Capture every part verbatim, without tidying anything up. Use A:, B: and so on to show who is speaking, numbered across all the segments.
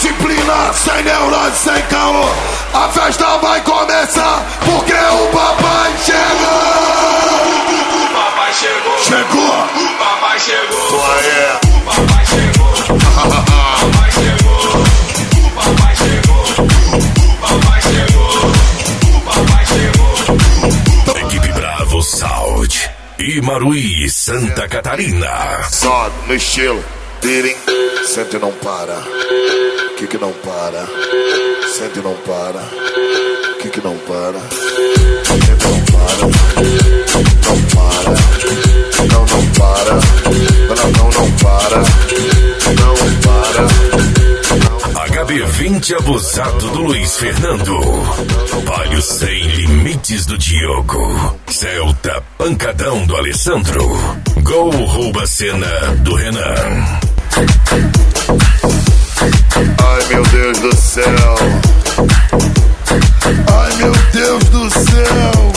A: disciplina, sem neurose, sem caô. A festa vai começar, porque o papai chegou.
B: O papai chegou.
A: Chegou.
B: O papai chegou.
A: Só é.
B: O papai chegou. O papai chegou. O papai chegou. O papai chegou. O papai chegou.
C: Equipe Bravo Sound. Imaruí, Santa Catarina.
A: Sobe no estilo. Pirim. Sente e não para. Que que não para? Sente e não para. Que que não para? Sente e não para. Não para. Não, não para. Não, não, não para. Não para.
C: H B vinte abusado do Luiz Fernando. Palio sem limites do Diogo. Celta pancadão do Alessandro. Gol rouba cena do Renan.
A: Ai meu Deus do céu. Ai meu Deus do céu.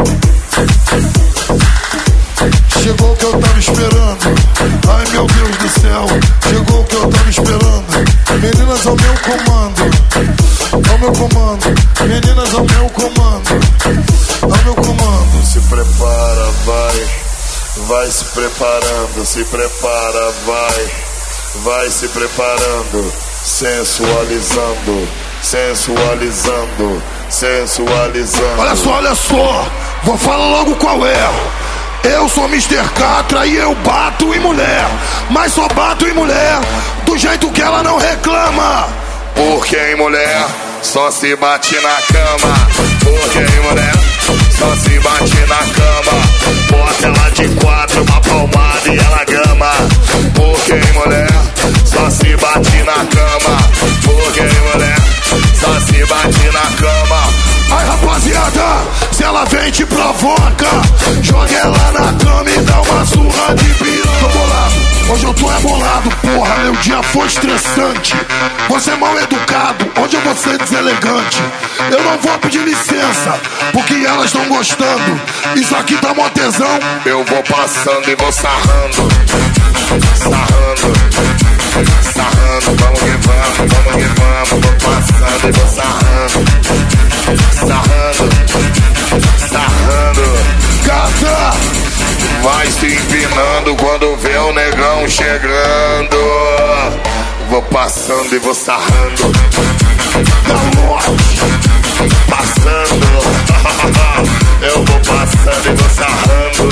A: Chegou o que eu tava esperando. Ai meu Deus do céu. Chegou o que eu tava esperando. Meninas ao meu comando. Ao meu comando. Meninas ao meu comando. Ao meu comando. Se prepara, vai. Vai se preparando. Se prepara, vai. Vai se preparando. Sensualizando. Sensualizando. Sensualizando. Olha só, olha só. Vou falar logo qual é. Eu sou mister Catra e eu bato em mulher. Mas só bato em mulher do jeito que ela não reclama. Porque em mulher só se bate na cama. Porque em mulher só se bate na cama. Bota ela de quatro, uma palmada e ela gama. Porque em mulher só se bate na cama. Porque em mulher só se bate na cama. Ai rapaziada, se ela vem te provoca, joga ela na cama e dá uma surra de piroca. Tô bolado, hoje eu tô é bolado, porra, meu dia foi estressante. Você é mal educado, hoje eu vou ser deselegante. Eu não vou pedir licença, porque elas estão gostando. Isso aqui tá mó tesão. Eu vou passando e vou sarrando. Sarrando, sarrando, vamos que vamos, vamos que vamos. Vou passando e vou sarrando. Sarrando, sarrando. Gata, vai se empinando quando vê o negão chegando. Vou passando e vou sarrando. Dá morte, passando. Eu vou passando e vou sarrando.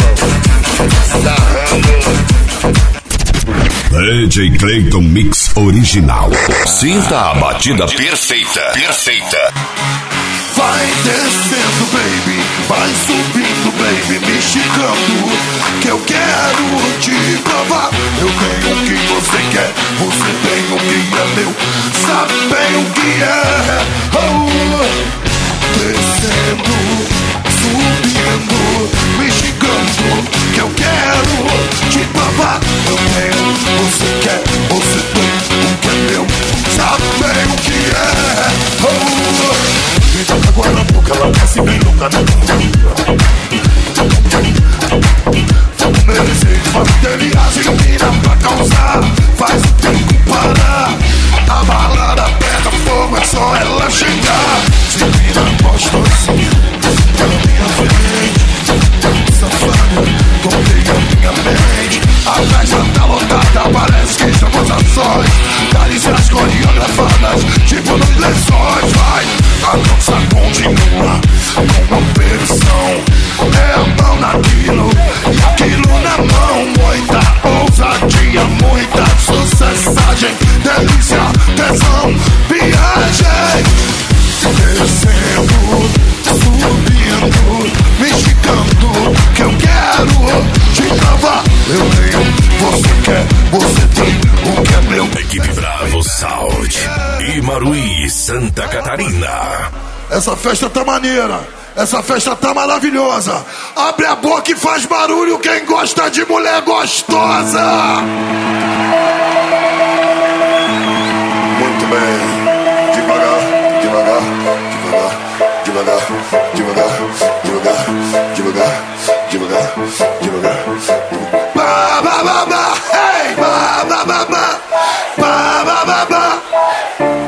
A: Sarrando.
C: D J Clayton Mix Original. Sinta a batida perfeita. Perfeita.
A: Vai descendo, baby, vai subindo, baby, me esticando, que eu quero te provar. Eu tenho o que você quer, você tem o que é meu, sabe bem o que é. Oh, descendo, subindo, me esticando, que eu quero te provar. Eu tenho o que você quer, você tem o que é meu, sabe bem o que é. Oh, beija a água na boca, ela desce bem louca na boca. Vamos merecer, faz delícia, mira pra causar. Faz o tempo parar. A balada pega fogo, é só ela chegar. Se vira gostosinha, na minha frente. Safada, toquei a minha mente. A festa tá lotada, parece que estamos a sós. Carícias coreografadas, tipo nos lençóis. Vai, a dança continua com uma operação. É a mão naquilo e aquilo na mão. Muita ousadia, muita sucessagem. Delícia, tesão, viagem. Descendo, subindo, me esticando, que eu quero te provar. Eu tenho, você quer, você tem o que é meu.
C: Equipe Bravo Sound. Imaruí, Santa Catarina.
A: Essa festa tá maneira, essa festa tá maravilhosa. Abre a boca e faz barulho quem gosta de mulher gostosa. Muito bem. Devagar, devagar, devagar, devagar, devagar, devagar, devagar, devagar, devagar. Ba ba ba ba, hey, ba ba ba ba, ba ba ba ba.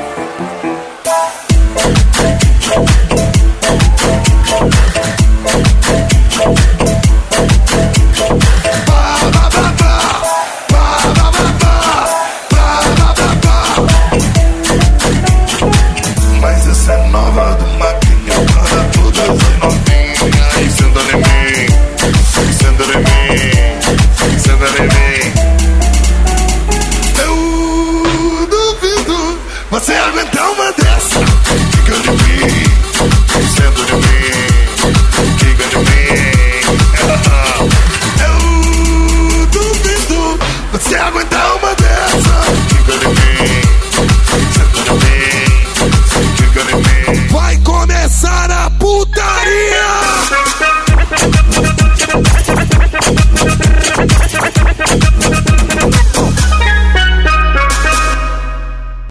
A: puta!